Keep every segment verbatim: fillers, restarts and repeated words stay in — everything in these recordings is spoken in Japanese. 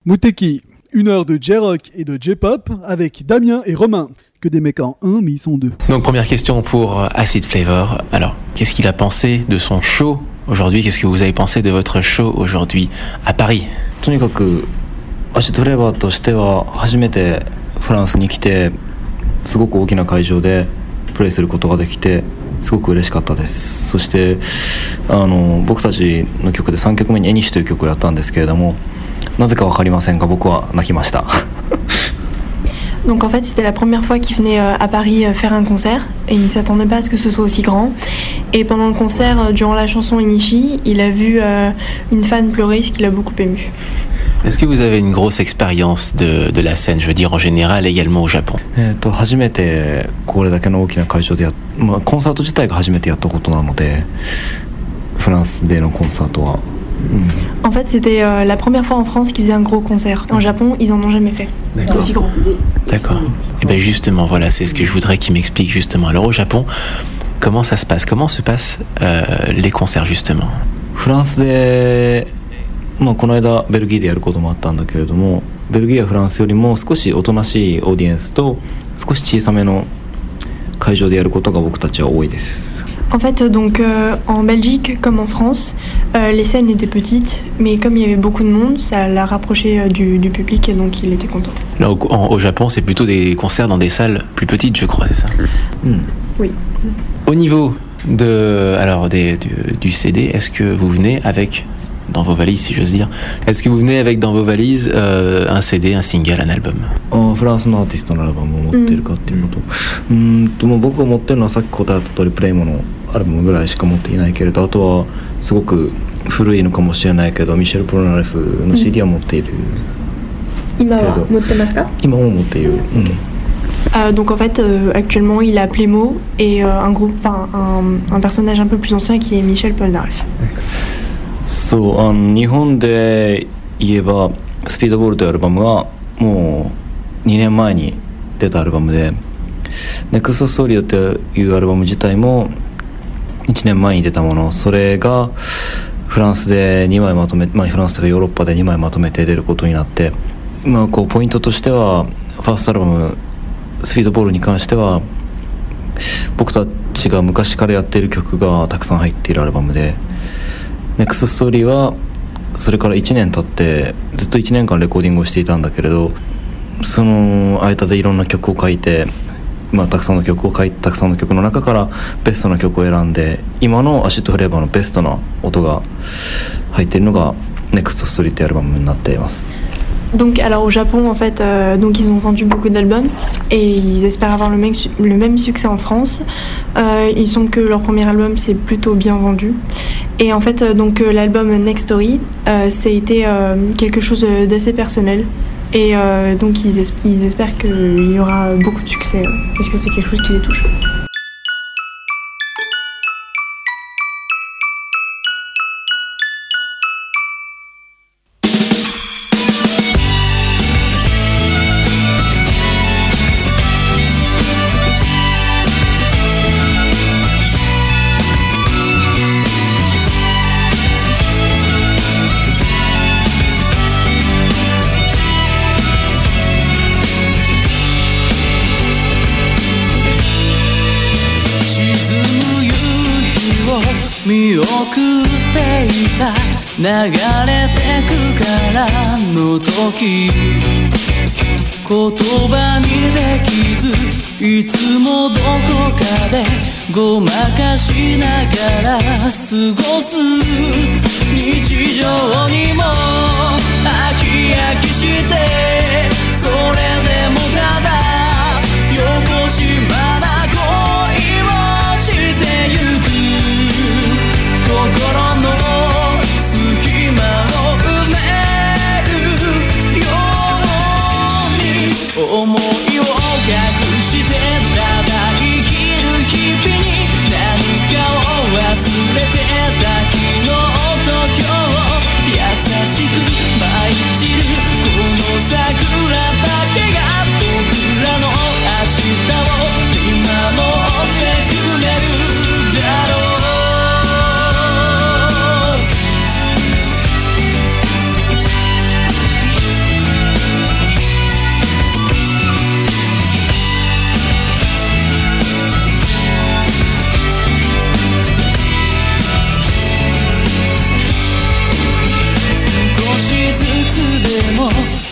Muteki, une heure de J-Rock et de J-Pop avec Damien et Romain. Que des mecs en un, mais ils sont deux. Donc première question pour Acid Flavor. Alors, qu'est-ce qu'il a pensé de son show aujourd'hui? Qu'est-ce que vous avez pensé de votre show aujourd'hui à Paris? とにかくアシッドフレーバーとしては初めてフランスに来てすごく大きな会場でプレイすることができてすごく嬉しかったです。そしてあの僕たちの曲でさんきょくめに「エニシ」という曲をやったんですけれども、なぜか分かりませんが僕は泣きました。 Donc en fait c'était la première fois qu'il venait à Paris faire un concert et il ne s'attendait pas à ce que ce soit aussi grand. Et pendant le concert, durant la chanson Inishi, il a vu une fan pleurer, ce qui l'a beaucoup ému. Est-ce que vous avez une grosse expérience de, de la scène, je veux dire en général, également au Japon? えっと初めてこれだけの大きな会場でやっ、まあ、コンサート自体が初めてやったことなので、フランスでのコンサートは。 En fait, c'était euh, la première fois en France qu'ils faisaient un gros concert. En Japon, ils en ont jamais fait. D'accord. Aussi grand. D'accord. Et bien justement, voilà, c'est ce que je voudrais qu'il m'explique justement. Alors au Japon, comment ça se passe? Comment se passent euh, les concerts justement? フランスで、まあ、この間ベルギーでやることもあったんだけれども、ベルギーやフランスよりも少しおとなしいオーディエンスと少し小さめの会場でやることが僕たちは多いです。 En fait, donc euh, en Belgique comme en France, euh, les scènes étaient petites, mais comme il y avait beaucoup de monde, ça l'a rapproché euh, du, du public et donc il était content. Là, au, en, au Japon, c'est plutôt des concerts dans des salles plus petites, je crois, c'est ça? Mm. Oui. Au niveau de, alors des, du, du C D, est-ce que vous venez avec, dans vos valises, si j'ose dire, est-ce que vous venez avec dans vos valises euh, un C D, un single, un album? あフランスのアーティストのアルバムを持ってるかっていうこと、うん、うんともう僕が持ってるのはさっき答えた通りプレイモのアルバムぐらいしか持っていないけれど、あとはすごく古いのかもしれないけどミシェル・ポルナレフの シーディー は持っている、 うん、今は持ってますか？ 今も持っている、うん Euh, donc en fait euh, actuellement il a Playmo et euh, un groupe, enfin un, un personnage un peu plus ancien qui est Michel Polnareff. そうあの日本で言えばスピードボールというアルバムはもうにねんまえに出たアルバムで、ネクストストーリーというアルバム自体もいちねんまえに出たもの、それがフランスでにまいまとめ、まあ、フランスとかヨーロッパでにまいまとめて出ることになって、まあ、こうポイントとしてはファーストアルバムスピードボールに関しては僕たちが昔からやっている曲がたくさん入っているアルバムで、ネクストストーリーはそれからいちねん経ってずっといちねんかんレコーディングをしていたんだけれど、その間でいろんな曲を書いて、まあ、たくさんの曲を書いてたくさんの曲の中からベストな曲を選んで、今のアシッドフレーバーのベストな音が入っているのがネクストストーリーというアルバムになっています。 Donc alors au Japon en fait euh, donc ils ont vendu beaucoup d'albums et ils espèrent avoir le même, le même succès en France. Euh, il semble que leur premier album s'est plutôt bien vendu et en fait euh, donc euh, l'album Next Story euh, ça a été euh, quelque chose d'assez personnel et euh, donc ils, es- ils espèrent qu'il y aura beaucoup de succès euh, parce que c'est quelque chose qui les touche. 流れてくからの時、言葉にできずいつもどこかでごまかしながら過ごす日常にも飽き飽きして、それでもただよこしまな恋をしてゆく、心の隙間を埋めるように思いを隠してただ生きる日々に何かを忘れてた昨日と今日優しく舞い散るこの桜だけが僕らの明日を見守ってくれるだろう。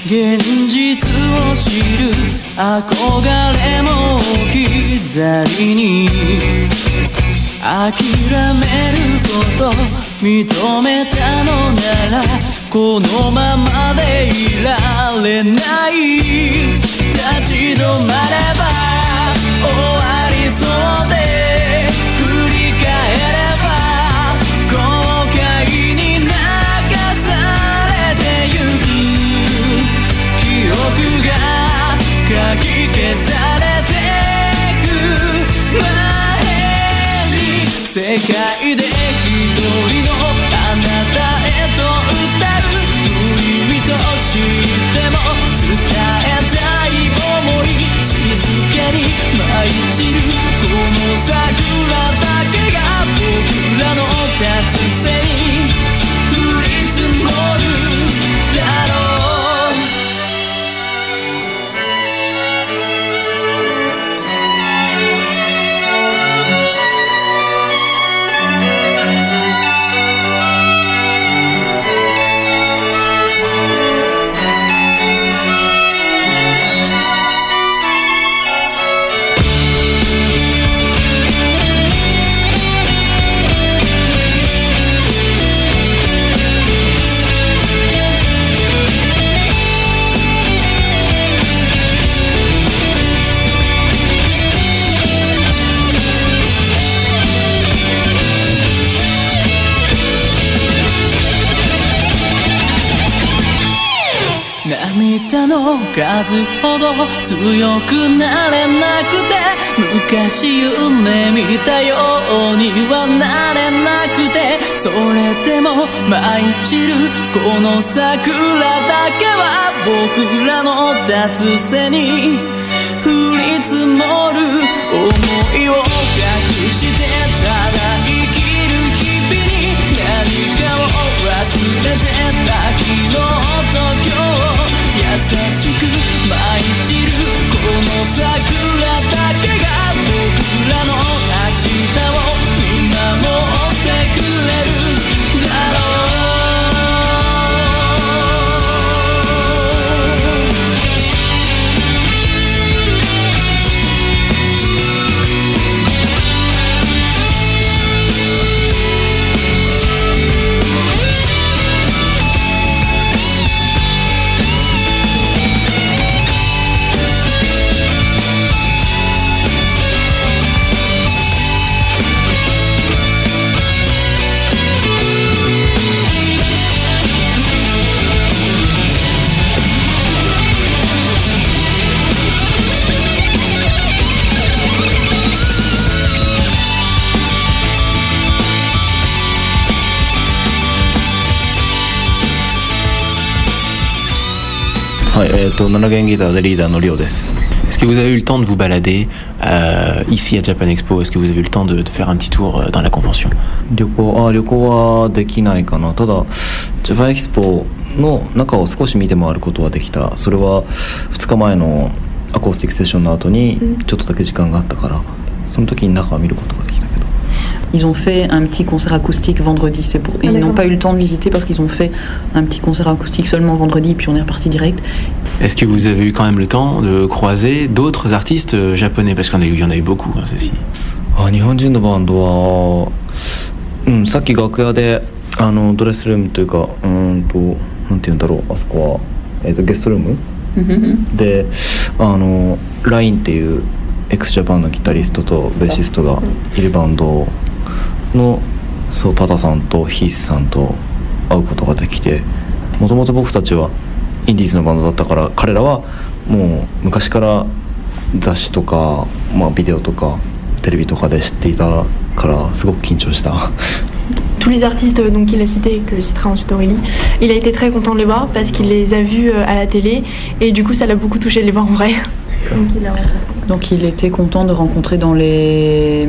現実を知る憧れも置き去りに諦めること認めたのならこのままでいられない立ち止まれば終わりそうで振り返れば後悔に流されてゆく記憶がかき消されてく前に世界で一人のあなたへと歌う無意味と知っても伝えたい想い静かに舞い散るこの桜だけが僕らの達成に降り積もるだろう涙の数ほど強くなれなくて昔夢見たようにはなれなくてそれでも舞い散るこの桜だけは僕らの達成に降り積もる想いを隠してただ生きる日々に何かを忘れてた昨日と今日優しく舞い散るこの桜だけが僕らの明日を見守ってくれるだろうはい、えーと、なな弦ギターでリーダーのリオです。 Est-ce que vous avez eu le temps de vous balader euh, ici à Japan Expo? Est-ce que vous avez eu le temps de, de faire un petit tour euh, dans la convention? 旅行、あ、旅行はできないかな。ただジャパンエキスポの中を少し見て回ることはできた。それはふつかまえのアコースティックセッションの後にちょっとだけ時間があったから、その時に中を見ることができたけど。 Ils ont fait un petit concert acoustique vendredi. C'est pour... Ils n'ont pas eu le temps de visiter parce qu'ils ont fait un petit concert acoustique seulement vendredi, puis on est reparti direct. Est-ce que vous avez eu quand même le temps de croiser d'autres artistes japonais? Parce qu'il y en a eu, il y en a eu beaucoup, hein, ceci. あ、日本人のバンドは、うん、さっき楽屋であのドレスルームというか、うんとなんていうんだろう、あそこは、えーと、ゲストルームで、あのラインっていうエクスジャパンのギタリストとベーシストがいるバンドの、そうパタさんとヒースさんと会うことができて、もともと僕たちはインディーズのバンドだったから、彼らはもう昔から雑誌とか、まあ、ビデオとかテレビとかで知っていたからすごく緊張した。 Tous les artistes donc, qu'il a cités et que citera ensuite Aurélie, il a été très content de les voir parce qu'il les a vus à la télé et du coup ça l'a beaucoup touché de les voir en vrai. Donc il, a... donc il était content de rencontrer dans, les...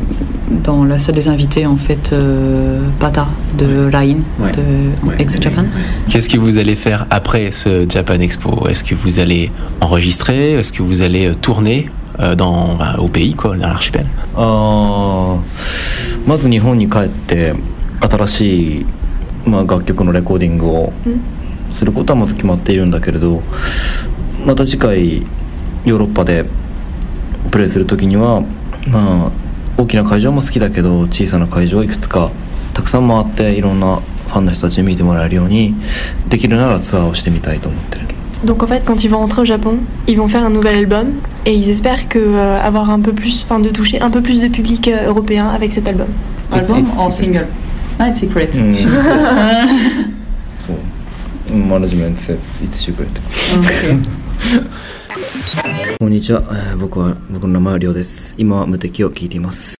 dans la salle des invités en fait euh, Pata de Line, ouais. de ouais, Ex Japan. Qu'est-ce que vous allez faire après ce Japan Expo? Est-ce que vous allez enregistrer? Est-ce que vous allez tourner dans, bah, au pays, quoi, dans l'archipel? あまず日本に帰って新しい、まあ、楽曲のレコーディングをすることはまず決まっているんだけれど、また次回ヨーロッパでプレーする時には、まあ大きな会場も好きだけど小さな会場をいくつかたくさん回っていろんなファンの人たちに見てもらえるようにできるならツアーをしてみたいと思ってる。 Donc en fait, quand ils vont rentrer au Japon, ils vont faire un nouvel album et ils espèrent que euh, avoir un peu plus, enfin de toucher un peu plus de public euh, européen avec cet album. Album ou single? Ah, it's secret. そうマネジメントセ言ってくれて。こんにちは、えー僕は僕の名前はりょうです。今は無敵を聞いています。